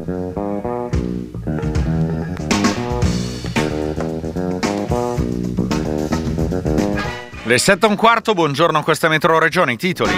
Le 7:15, buongiorno, questa è Metro Regione, i titoli.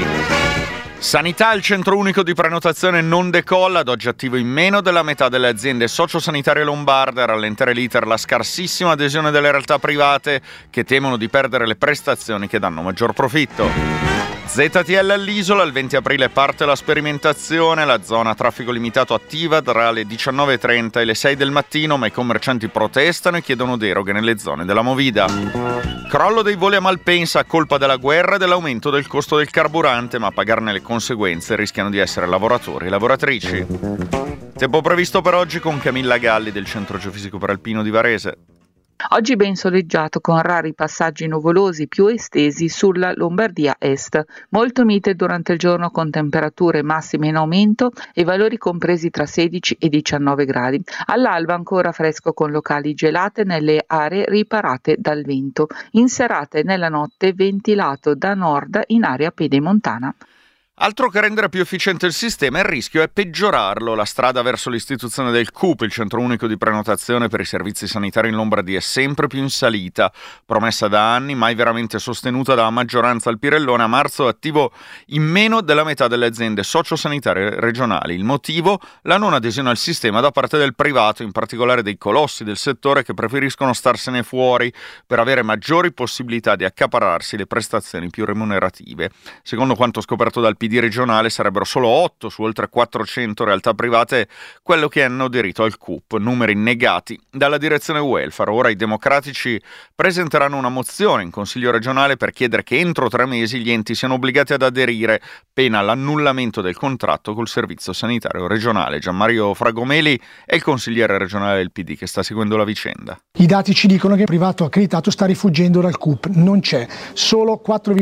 Sanità, il centro unico di prenotazione non decolla, ad oggi attivo in meno della metà delle aziende sociosanitarie lombarde, a rallentare l'iter la scarsissima adesione delle realtà private che temono di perdere le prestazioni che danno maggior profitto. ZTL all'Isola, il 20 aprile parte la sperimentazione, la zona a traffico limitato attiva tra le 19:30 e le 6 del mattino, ma i commercianti protestano e chiedono deroghe nelle zone della Movida. Crollo dei voli a Malpensa a colpa della guerra e dell'aumento del costo del carburante, ma a pagarne le conseguenze rischiano di essere lavoratori e lavoratrici. Tempo previsto per oggi con Camilla Galli del Centro Geofisico Peralpino di Varese. Oggi ben soleggiato con rari passaggi nuvolosi più estesi sulla Lombardia Est, molto mite durante il giorno con temperature massime in aumento e valori compresi tra 16 e 19 gradi. All'alba ancora fresco con locali gelate nelle aree riparate dal vento. In serata e nella notte ventilato da nord in area pedemontana. Altro che rendere più efficiente il sistema, il rischio è peggiorarlo. La strada verso l'istituzione del CUP, il centro unico di prenotazione per i servizi sanitari in Lombardia, è sempre più in salita. Promessa da anni, mai veramente sostenuta dalla maggioranza al Pirellone, a marzo è attivo in meno della metà delle aziende sociosanitarie regionali. Il motivo? La non adesione al sistema da parte del privato, in particolare dei colossi del settore che preferiscono starsene fuori per avere maggiori possibilità di accaparrarsi le prestazioni più remunerative. Secondo quanto scoperto dal PD regionale sarebbero solo 8 su oltre 400 realtà private quello che hanno aderito al CUP, numeri negati dalla direzione welfare. Ora i democratici presenteranno una mozione in Consiglio regionale per chiedere che entro 3 mesi gli enti siano obbligati ad aderire, pena l'annullamento del contratto col servizio sanitario regionale. Gianmario Fragomeli è il consigliere regionale del PD che sta seguendo la vicenda. I dati ci dicono che il privato accreditato sta rifuggendo dal CUP, non c'è. Solo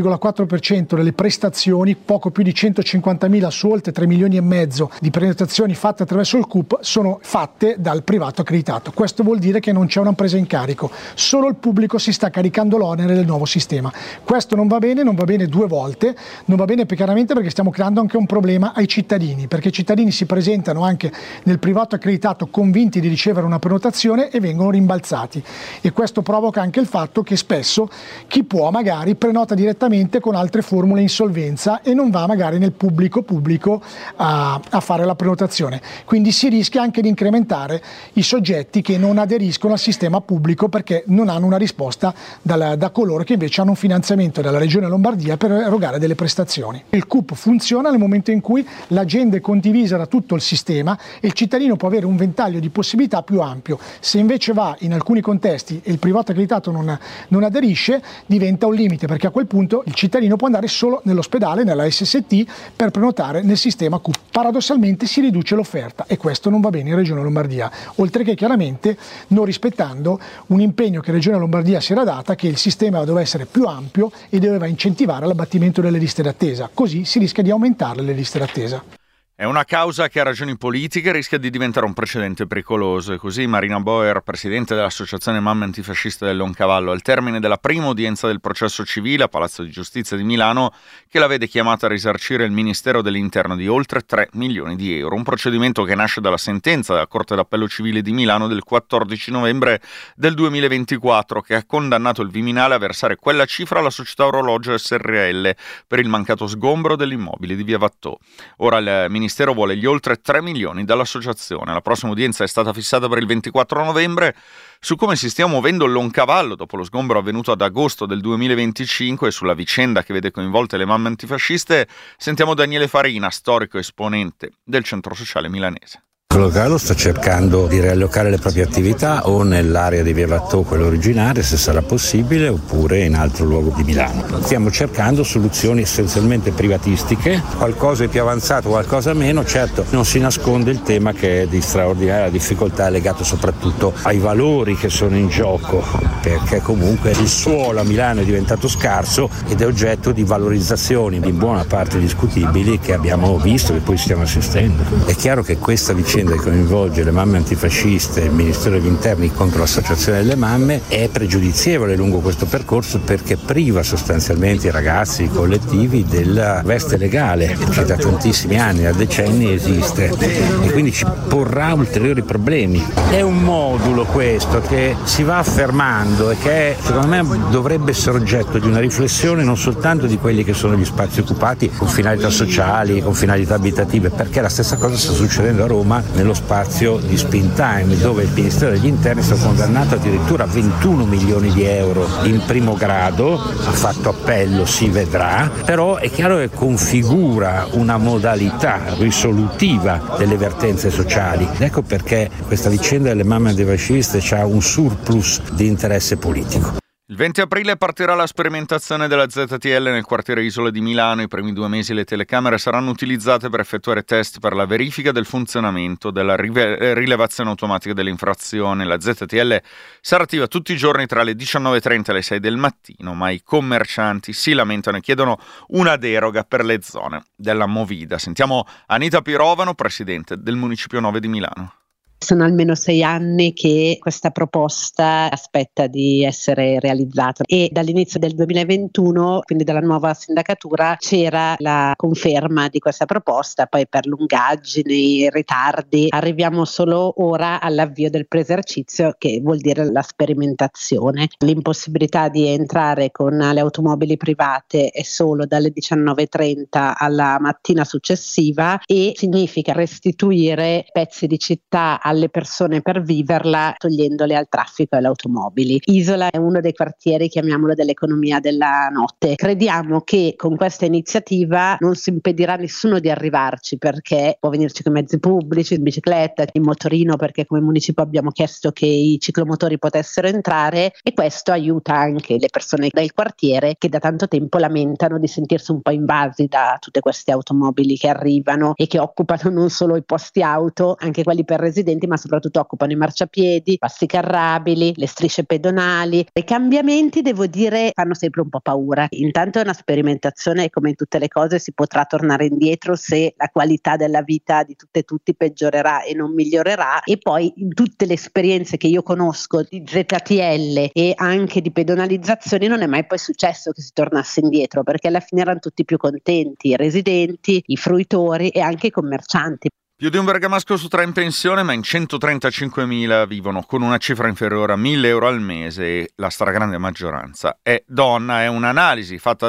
4,4% delle prestazioni, poco più di 150.000 su oltre 3 milioni e mezzo di prenotazioni fatte attraverso il CUP sono fatte dal privato accreditato. Questo vuol dire che non c'è una presa in carico, solo il pubblico si sta caricando l'onere del nuovo sistema. Questo non va bene 2 volte, non va bene chiaramente perché stiamo creando anche un problema ai cittadini, perché i cittadini si presentano anche nel privato accreditato convinti di ricevere una prenotazione e vengono rimbalzati, e questo provoca anche il fatto che spesso chi può magari prenota direttamente con altre formule insolvenza e non va magari nel pubblico a fare la prenotazione. Quindi si rischia anche di incrementare i soggetti che non aderiscono al sistema pubblico perché non hanno una risposta da coloro che invece hanno un finanziamento dalla Regione Lombardia per erogare delle prestazioni. Il CUP funziona nel momento in cui l'agenda è condivisa da tutto il sistema e il cittadino può avere un ventaglio di possibilità più ampio. Se invece va in alcuni contesti e il privato accreditato non aderisce, diventa un limite, perché a quel punto il cittadino può andare solo nell'ospedale, nella SST, per prenotare nel sistema CUP. Paradossalmente si riduce l'offerta e questo non va bene in Regione Lombardia, oltre che chiaramente non rispettando un impegno che Regione Lombardia si era data, che il sistema doveva essere più ampio e doveva incentivare l'abbattimento delle liste d'attesa, così si rischia di aumentare le liste d'attesa. È una causa che a ragioni politiche rischia di diventare un precedente pericoloso, e così Marina Boer, presidente dell'Associazione Mamme Antifasciste del Leoncavallo, al termine della prima udienza del processo civile a Palazzo di Giustizia di Milano, che la vede chiamata a risarcire il Ministero dell'Interno di oltre 3 milioni di euro. Un procedimento che nasce dalla sentenza della Corte d'Appello Civile di Milano del 14 novembre del 2024, che ha condannato il Viminale a versare quella cifra alla società Orologio SRL per il mancato sgombero dell'immobile di Via Vattò. Ora il Ministero vuole gli oltre 3 milioni dall'associazione. La prossima udienza è stata fissata per il 24 novembre. Su come si stia muovendo il Leoncavallo dopo lo sgombero avvenuto ad agosto del 2025 e sulla vicenda che vede coinvolte le mamme antifasciste, sentiamo Daniele Farina, storico esponente del centro sociale milanese. Il Leoncavallo sta cercando di riallocare le proprie attività o nell'area di Via Vattò, quella originaria, se sarà possibile, oppure in altro luogo di Milano. Stiamo cercando soluzioni essenzialmente privatistiche, qualcosa è più avanzato, qualcosa meno. Certo, non si nasconde il tema che è di straordinaria difficoltà, legato soprattutto ai valori che sono in gioco, perché comunque il suolo a Milano è diventato scarso ed è oggetto di valorizzazioni in buona parte discutibili che abbiamo visto, che poi stiamo assistendo. È chiaro che questa vicenda vicenda che coinvolge le mamme antifasciste e il Ministero degli Interni contro l'associazione delle mamme è pregiudizievole lungo questo percorso, perché priva sostanzialmente i ragazzi, i collettivi della veste legale che da tantissimi anni, da decenni esiste, e quindi ci porrà ulteriori problemi. È un modulo questo che si va affermando e che secondo me dovrebbe essere oggetto di una riflessione non soltanto di quelli che sono gli spazi occupati con finalità sociali, con finalità abitative, perché la stessa cosa sta succedendo a Roma nello spazio di Spin Time, dove il Ministero degli Interni è stato condannato addirittura a 21 milioni di euro in primo grado, ha fatto appello, si vedrà, però è chiaro che configura una modalità risolutiva delle vertenze sociali. Ecco perché questa vicenda delle mamme antifasciste ha un surplus di interesse politico. Il 20 aprile partirà la sperimentazione della ZTL nel quartiere Isola di Milano. I primi 2 mesi le telecamere saranno utilizzate per effettuare test per la verifica del funzionamento della rilevazione automatica delle infrazioni. La ZTL sarà attiva tutti i giorni tra le 19.30 e le 6 del mattino, ma i commercianti si lamentano e chiedono una deroga per le zone della Movida. Sentiamo Anita Pirovano, presidente del Municipio 9 di Milano. Sono almeno 6 anni che questa proposta aspetta di essere realizzata e dall'inizio del 2021, quindi dalla nuova sindacatura, c'era la conferma di questa proposta. Poi per lungaggini, ritardi, arriviamo solo ora all'avvio del preesercizio, che vuol dire la sperimentazione. L'impossibilità di entrare con le automobili private è solo dalle 19.30 alla mattina successiva, e significa restituire pezzi di città alle persone per viverla, togliendole al traffico e alle automobili. Isola è uno dei quartieri, chiamiamolo, dell'economia della notte. Crediamo che con questa iniziativa non si impedirà nessuno di arrivarci, perché può venirci con mezzi pubblici, in bicicletta, in motorino, perché come municipio abbiamo chiesto che i ciclomotori potessero entrare, e questo aiuta anche le persone del quartiere che da tanto tempo lamentano di sentirsi un po' invasi da tutte queste automobili che arrivano e che occupano non solo i posti auto, anche quelli per residenti, ma soprattutto occupano i marciapiedi, passi carrabili, le strisce pedonali. I cambiamenti, devo dire, fanno sempre un po' paura. Intanto è una sperimentazione e, come in tutte le cose, si potrà tornare indietro se la qualità della vita di tutte e tutti peggiorerà e non migliorerà. E poi in tutte le esperienze che io conosco di ZTL e anche di pedonalizzazioni non è mai poi successo che si tornasse indietro, perché alla fine erano tutti più contenti, i residenti, i fruitori e anche i commercianti. Più di un bergamasco su 3 in pensione, ma in 135.000 vivono con una cifra inferiore a 1.000 euro al mese, e la stragrande maggioranza è donna. È un'analisi fatta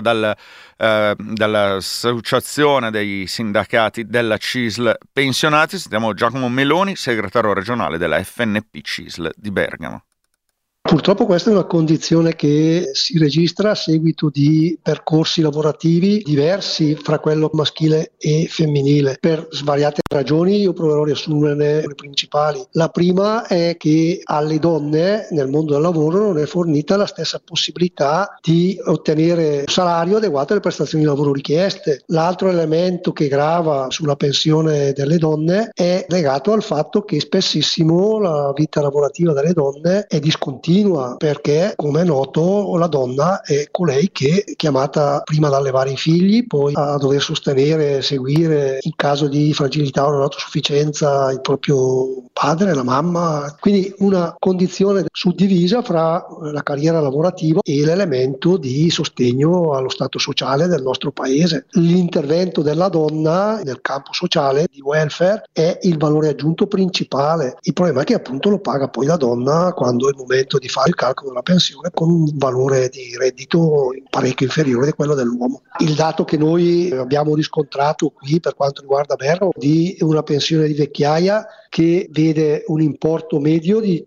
dall'associazione dei sindacati della CISL pensionati. Sentiamo Giacomo Meloni, segretario regionale della FNP CISL di Bergamo. Purtroppo questa è una condizione che si registra a seguito di percorsi lavorativi diversi fra quello maschile e femminile. Per svariate ragioni io proverò a riassumerne le principali. La prima è che alle donne nel mondo del lavoro non è fornita la stessa possibilità di ottenere un salario adeguato alle prestazioni di lavoro richieste. L'altro elemento che grava sulla pensione delle donne è legato al fatto che spessissimo la vita lavorativa delle donne è discontinua, perché, come è noto, la donna è colei che è chiamata prima ad allevare i figli, poi a dover sostenere, seguire in caso di fragilità o non autosufficienza il proprio padre, la mamma. Quindi una condizione suddivisa fra la carriera lavorativa e l'elemento di sostegno allo stato sociale del nostro paese. L'intervento della donna nel campo sociale di welfare è il valore aggiunto principale. Il problema è che appunto lo paga poi la donna quando è il momento di fare il calcolo della pensione, con un valore di reddito parecchio inferiore di quello dell'uomo. Il dato che noi abbiamo riscontrato qui per quanto riguarda Bergamo di una pensione di vecchiaia che vede un importo medio di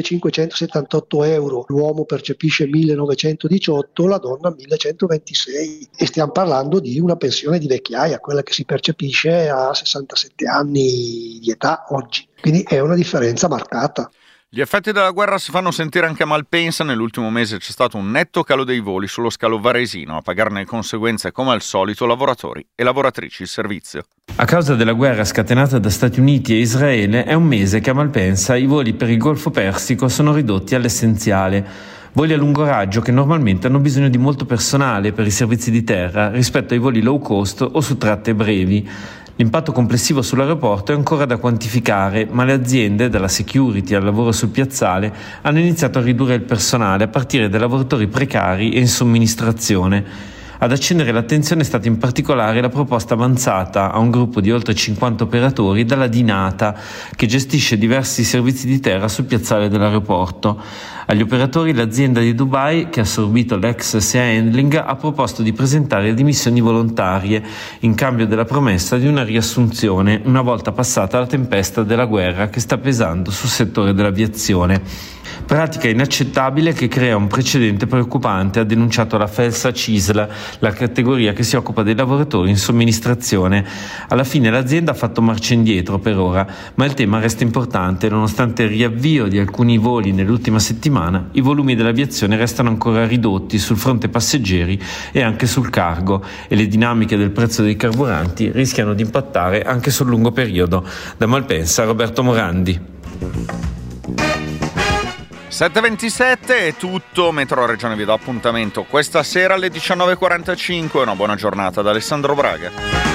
1.578 euro, l'uomo percepisce 1.918, la donna 1.126, e stiamo parlando di una pensione di vecchiaia, quella che si percepisce a 67 anni di età oggi, quindi è una differenza marcata. Gli effetti della guerra si fanno sentire anche a Malpensa. Nell'ultimo mese c'è stato un netto calo dei voli sullo scalo varesino, a pagarne le conseguenze come al solito lavoratori e lavoratrici il servizio. A causa della guerra scatenata da Stati Uniti e Israele è un mese che a Malpensa i voli per il Golfo Persico sono ridotti all'essenziale. Voli a lungo raggio che normalmente hanno bisogno di molto personale per i servizi di terra rispetto ai voli low cost o su tratte brevi. L'impatto complessivo sull'aeroporto è ancora da quantificare, ma le aziende, dalla security al lavoro sul piazzale, hanno iniziato a ridurre il personale a partire dai lavoratori precari e in somministrazione. Ad accendere l'attenzione è stata in particolare la proposta avanzata a un gruppo di oltre 50 operatori dalla Dinata, che gestisce diversi servizi di terra sul piazzale dell'aeroporto. Agli operatori l'azienda di Dubai, che ha assorbito l'ex SEA Handling, ha proposto di presentare dimissioni volontarie in cambio della promessa di una riassunzione una volta passata la tempesta della guerra che sta pesando sul settore dell'aviazione. Pratica inaccettabile che crea un precedente preoccupante, ha denunciato la Felsa CISL, la categoria che si occupa dei lavoratori in somministrazione. Alla fine l'azienda ha fatto marcia indietro per ora, ma il tema resta importante. Nonostante il riavvio di alcuni voli nell'ultima settimana, i volumi dell'aviazione restano ancora ridotti sul fronte passeggeri e anche sul cargo, e le dinamiche del prezzo dei carburanti rischiano di impattare anche sul lungo periodo. Da Malpensa, Roberto Morandi. 7:27 è tutto, Metro Regione vi dà appuntamento questa sera alle 19:45, una buona giornata da Alessandro Braga.